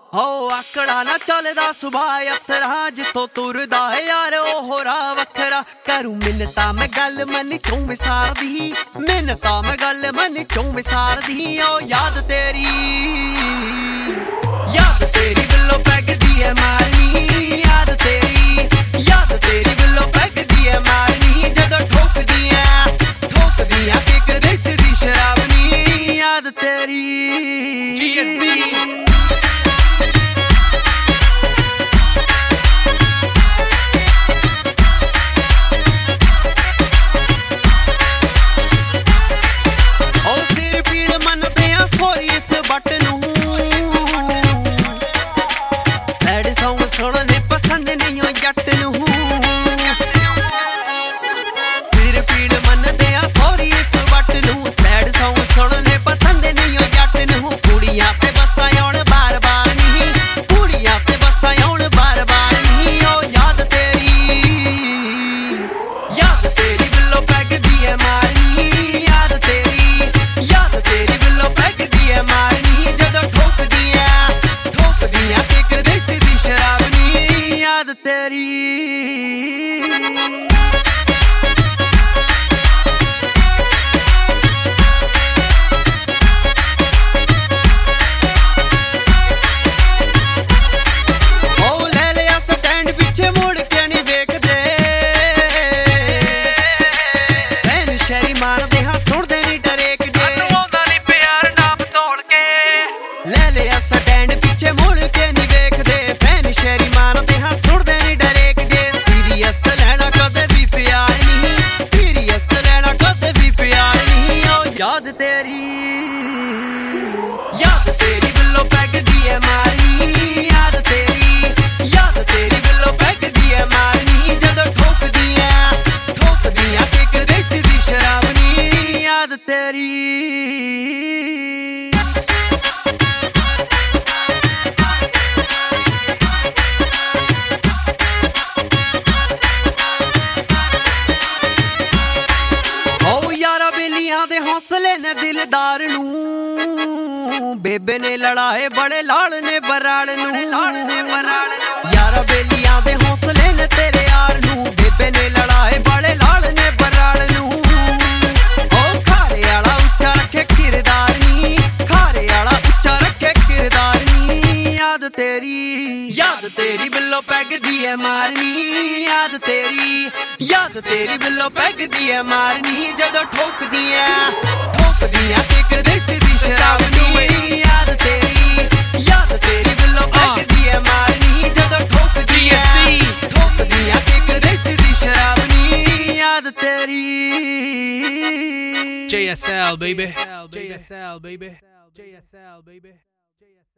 ਆਕੜਾ ਨਾ ਚੱਲਦਾ ਸੁਭਾਅ ਅਥਰਾ ਜਿੱਥੋਂ ਤੁਰਦਾ ਹੈ ਯਾਰ ਉਹ ਰਾਹ ਵੱਖਰਾ ਕਰੂ ਮਿੰਨਤਾਂ ਮੈਂ ਗੱਲ ਮਨ ਚੋਂ ਵਿਸਾਰਦੀ ਮਿੰਨਤਾਂ ਮੈਂ ਗੱਲ ਮਨ ਚੋਂ ਵਿਸਾਰਦੀ ਓ ਯਾਦ ਤੇਰੀ ਬਿੱਲੋ ਪੈਗਦੀ ਐ ਮਾਰਨੀ ਯਾਦ ਤੇਰੀ ਬਿੱਲੋ ਪੈਗਦੀ ਐ ਮਾਰਨੀ ਜਦੋਂ ਠੋਕਦੀਆਂ ਕਿੱਕ ਦਿਸਦੀ ਸ਼ਰਾਬ ਨੀ ਯਾਦ ਤੇਰੀ ਸੁਣਨੇ ਪਸੰਦ ਨਹੀਂ ਹੋ ਜੱਟ ਨੂੰ ਸਿਰ ਪੀੜ ਮੰਨਦੇ ਆ ਸੌਰੀ ਇਫ ਵੱਟ ਨੂੰ ਸੈਡ ਸੌਂਗ ਸੁਣਨੇ ਪਸੰਦ ਨਹੀਂ ਹੋ ਜੱਟ ਨੂੰ ਕੁੜੀਆਂ ਤੇ ਬੱਸਾਂ ਆਉਣ ਬਾਰ-ਬਾਰ ਨਹੀਂ ਕੁੜੀਆਂ ਤੇ ਬੱਸਾਂ ਆਉਣ ਬਾਰ-ਬਾਰ ਨਹੀਂ ਓ ਯਾਦ ਤੇਰੀ ਬਿੱਲੋ ਪੈਗਦੀ ਐ ਮਾਰਨੀ ਯਾਦ ਤੇਰੀ ਬਿੱਲੋ ਪੈਗਦੀ ਐ ਮਾਰਨੀ ਜਦੋਂ ਠੋਕਦੀਆਂ ਕਿੱਕ ਦਿਸਦੀ ਸ਼ਰਾਬ ਯਾਦ ਤੇਰੀ ਉਹ ਲੈ ਲਿਆ ਸਟੈਂਡ ਪਿੱਛੇ ਮੁੜ ਕੇ ਨਹੀਂ ਵੇਖਦੇ ਫੈਨ ਸ਼ੈਰੀ ਮਾਰਦੇ ਹਾਂ ਸੁਣਦੇ ਨਹੀਂ ਡਰੇਕ ਜੇ ਆਉਂਦਾ ਨਹੀਂ ਪਿਆਰ ਨਾਮ ਤੋਲ ਕੇ ਲੈ ਲਿਆ ਸਟੈਂਡ ਪਿੱਛੇ ਮੁੜ ਕੇ ਨਹੀਂ ਵੇਖਦੇ ਫੈਨ ਸ਼ੈਰੀ ਮਾਰਦੇ ਹਾਂ ਸੁਣਦੇ ਨਹੀਂ ਡਰੇਕ ਜੇ ਸੀਰੀਅਸ ਲੈਣਾ ਕਦੇ ਵੀ ਪਿਆਰ ਨਹੀਂ ਸੀਰੀਅਸ ਲੈਣਾ ਕਦੇ ਵੀ ਪਿਆਰ ਨਹੀਂ ਓ ਯਾਦ ਤੇਰੀ ਬਿੱਲੋ ਪੈਗਦੀ ਐ ਮਾਰਨੀ ਯਾਦ ਤੇਰੀ ਬਿੱਲੋ ਪੈਗਦੀ ਐ ਮਾਰਨੀ ਜਦੋਂ ਠੋਕਦੀਆਂ ਕਿੱਕ ਦਿਸਦੀ ਸ਼ਰਾਬ ਨੀ ਯਾਦ ਤੇਰੀ ਦੇ ਹੌਸਲੇ ਨੇ ਦਿਲਦਾਰ ਨੂੰ ਬੇਬੇ ਨੇ ਲੜਾਏ ਬੜੇ ਲਾਲ ਨੇ ਬਰਾਲ ਨੂੰ ਯਾਰਾ ਬੇਲੀਆਂ ਦੇ ਹੌਸਲੇ ਨੇ ਤੇਰੇ ਯਾਰ ਨੂੰ ਬੇਬੇ ਨੇ ਲੜਾਏ ਬੜੇ ਲਾਲ ਨੇ ਬਰਾਲ ਨੂੰ ਓ ਖਾਰੇ ਵਾਲਾ ਉੱਚਾ ਰੱਖੇ ਕਿਰਦਾਰ ਨੀ ਖਾਰੇ ਵਾਲਾ ਉੱਚਾ ਰੱਖੇ ਕਿਰਦਾਰ ਨੀ ਯਾਦ ਤੇਰੀ ਬਿੱਲੋ ਪੈਗਦੀ ਐ ਮਾਰਨੀ ਯਾਦ ਤੇਰੀ ਬਿੱਲੋ ਪੈਗਦੀ ਐ ਮਾਰਨੀ ਜਦੋਂ ਠੋਕਦੀਆਂ ਕਿੱਕ ਦਿਸਦੀ ਸ਼ਰਾਬ ਨੀ ਯਾਦ ਤੇਰੀ ਬਿੱਲੋ ਪੈਗਦੀ ਐ ਮਾਰਨੀ ਜਦੋਂ ਠੋਕਦੀਆਂ ਕਿੱਕ ਦਿਸਦੀ ਸ਼ਰਾਬ ਨੀ ਯਾਦ ਤੇਰੀ JSL baby